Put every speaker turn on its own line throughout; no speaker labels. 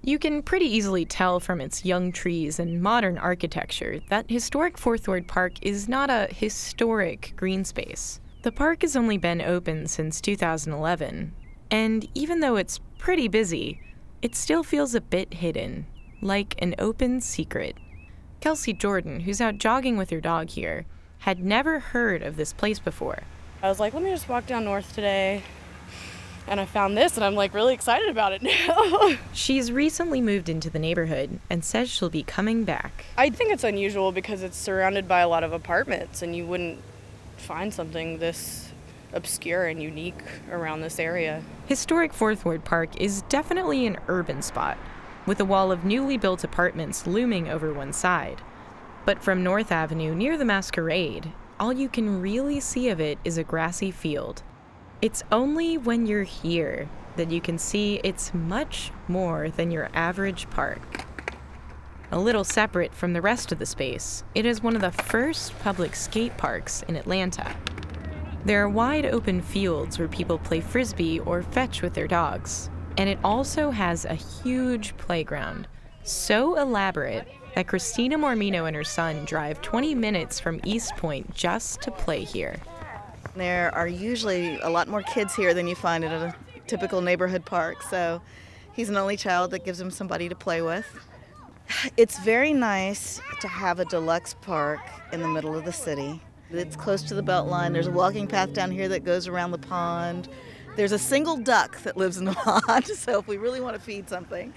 You can pretty easily tell from its young trees and modern architecture that historic Fourth Ward Park is not a historic green space. The park has only been open since 2011, and even though it's pretty busy, it still feels a bit hidden, like an open secret. Kelsey Jordan, who's out jogging with her dog here, had never heard of this place before.
I was like, let me just walk down north today. And I found this, and I'm really excited about it now.
She's recently moved into the neighborhood and says she'll be coming back.
I think it's unusual because it's surrounded by a lot of apartments, and you wouldn't find something this obscure and unique around this area.
Historic Fourth Ward Park is definitely an urban spot, with a wall of newly built apartments looming over one side. But from North Avenue near the Masquerade, all you can really see of it is a grassy field. It's only when you're here that you can see it's much more than your average park. A little separate from the rest of the space, it is one of the first public skate parks in Atlanta. There are wide open fields where people play frisbee or fetch with their dogs, and it also has a huge playground, so elaborate that Christina Mormino and her son drive 20 minutes from East Point just to play here.
There are usually a lot more kids here than you find at a typical neighborhood park, so he's an only child that gives him somebody to play with. It's very nice to have a deluxe park in the middle of the city. It's close to the Beltline. There's a walking path down here that goes around the pond. There's a single duck that lives in the pond, so if we really want to feed something.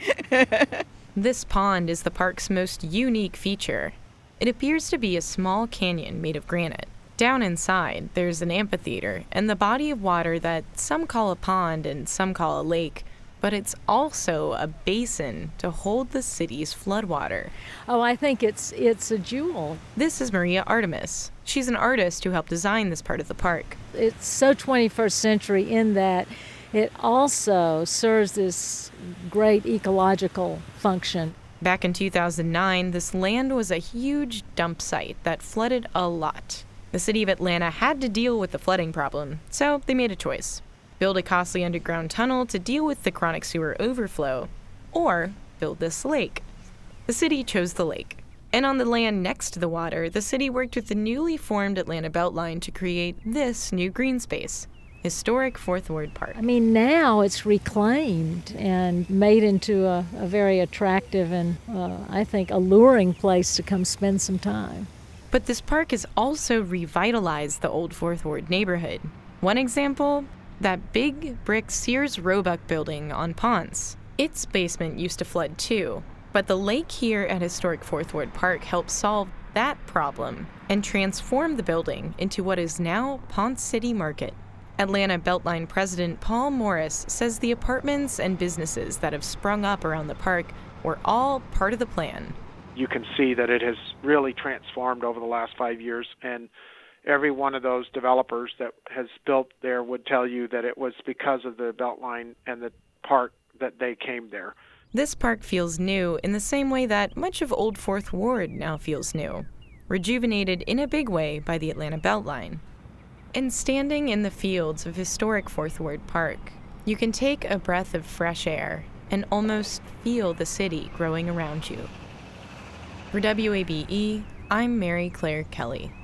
This pond is the park's most unique feature. It appears to be a small canyon made of granite. Down inside, there's an amphitheater and the body of water that some call a pond and some call a lake, but it's also a basin to hold the city's floodwater.
Oh, I think it's a jewel.
This is Maria Artemis. She's an artist who helped design this part of the park.
It's so 21st century in that it also serves this great ecological function.
Back in 2009, this land was a huge dump site that flooded a lot. The city of Atlanta had to deal with the flooding problem, so they made a choice. Build a costly underground tunnel to deal with the chronic sewer overflow, or build this lake. The city chose the lake. And on the land next to the water, the city worked with the newly formed Atlanta Beltline to create this new green space, historic Fourth Ward Park.
I mean, now it's reclaimed and made into a very attractive and, I think, alluring place to come spend some time.
But this park has also revitalized the old Fourth Ward neighborhood. One example, that big brick Sears Roebuck building on Ponce. Its basement used to flood too, but the lake here at historic Fourth Ward Park helped solve that problem and transform the building into what is now Ponce City Market. Atlanta Beltline President Paul Morris says the apartments and businesses that have sprung up around the park were all part of the plan.
You can see that it has really transformed over the last 5 years, and every one of those developers that has built there would tell you that it was because of the Beltline and the park that they came there.
This park feels new in the same way that much of Old Fourth Ward now feels new, rejuvenated in a big way by the Atlanta Beltline. And standing in the fields of historic Fourth Ward Park, you can take a breath of fresh air and almost feel the city growing around you. For WABE, I'm Mary Claire Kelly.